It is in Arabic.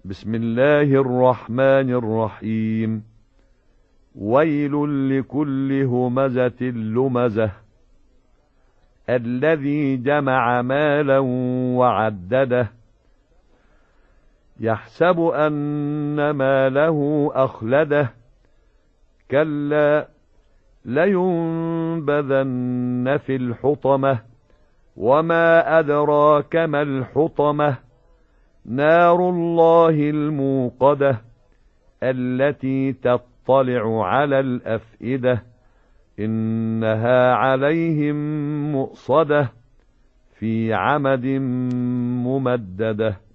بسم الله الرحمن الرحيم. ويل لكل همزة لمزة الذي جمع مالا وعدده يحسب أن ماله أخلده كلا لينبذن في الحطمة وما أدراك ما الحطمة نار الله الموقدة التي تطلع على الأفئدة إنها عليهم مؤصدة في عمد ممددة.